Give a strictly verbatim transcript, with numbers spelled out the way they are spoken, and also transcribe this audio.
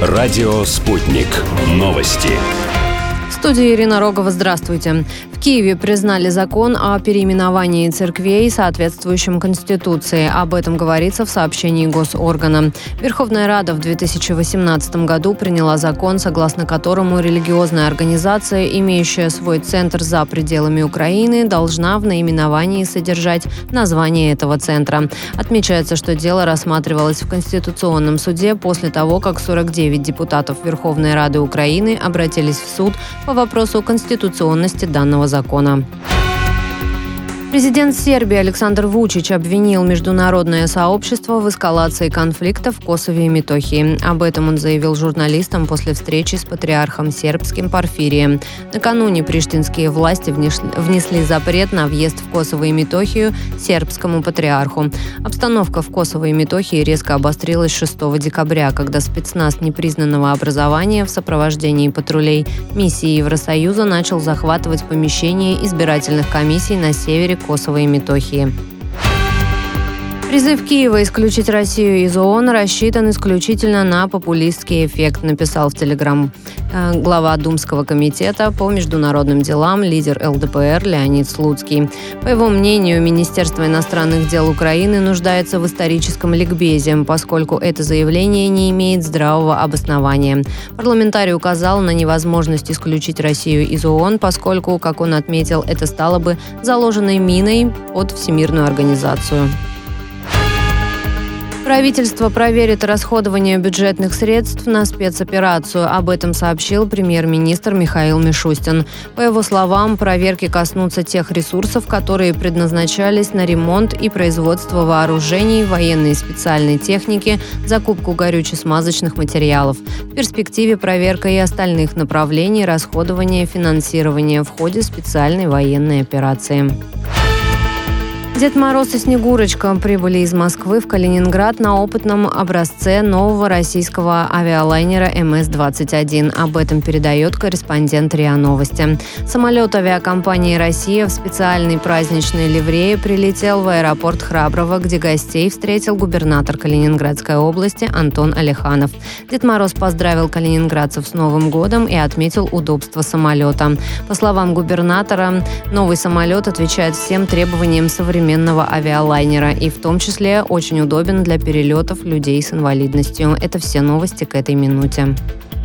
Радио «Спутник». Новости. В студии Ирина Рогова. Здравствуйте. В Киеве признали закон о переименовании церквей, соответствующем Конституции. Об этом говорится в сообщении госоргана. Верховная Рада в две тысячи восемнадцатом году приняла закон, согласно которому религиозная организация, имеющая свой центр за пределами Украины, должна в наименовании содержать название этого центра. Отмечается, что дело рассматривалось в Конституционном суде после того, как сорок девять депутатов Верховной Рады Украины обратились в суд по вопросу конституционности данного закона. Президент Сербии Александр Вучич обвинил международное сообщество в эскалации конфликта в Косове и Метохии. Об этом он заявил журналистам после встречи с патриархом сербским Порфирием. Накануне приштинские власти внесли запрет на въезд в Косово и Метохию сербскому патриарху. Обстановка в Косово и Метохии резко обострилась шестого декабря, когда спецназ непризнанного образования в сопровождении патрулей миссии Евросоюза начал захватывать помещения избирательных комиссий на севере Косово и Метохии. Призыв Киева исключить Россию из ООН рассчитан исключительно на популистский эффект, написал в Телеграм глава Думского комитета по международным делам, лидер ЛДПР Леонид Слуцкий. По его мнению, Министерство иностранных дел Украины нуждается в историческом ликбезе, поскольку это заявление не имеет здравого обоснования. Парламентарий указал на невозможность исключить Россию из ООН, поскольку, как он отметил, это стало бы заложенной миной под Всемирную организацию. Правительство проверит расходование бюджетных средств на спецоперацию. Об этом сообщил премьер-министр Михаил Мишустин. По его словам, проверки коснутся тех ресурсов, которые предназначались на ремонт и производство вооружений, военной и специальной техники, закупку горюче-смазочных материалов. В перспективе проверка и остальных направлений расходования финансирования в ходе специальной военной операции. Дед Мороз и Снегурочка прибыли из Москвы в Калининград на опытном образце нового российского авиалайнера эм эс двадцать один. Об этом передает корреспондент РИА Новости. Самолет авиакомпании «Россия» в специальной праздничной ливрее прилетел в аэропорт Храброво, где гостей встретил губернатор Калининградской области Антон Алиханов. Дед Мороз поздравил калининградцев с Новым годом и отметил удобство самолета. По словам губернатора, новый самолет отвечает всем требованиям современного авиалайнера и в том числе очень удобен для перелетов людей с инвалидностью. Это все новости к этой минуте.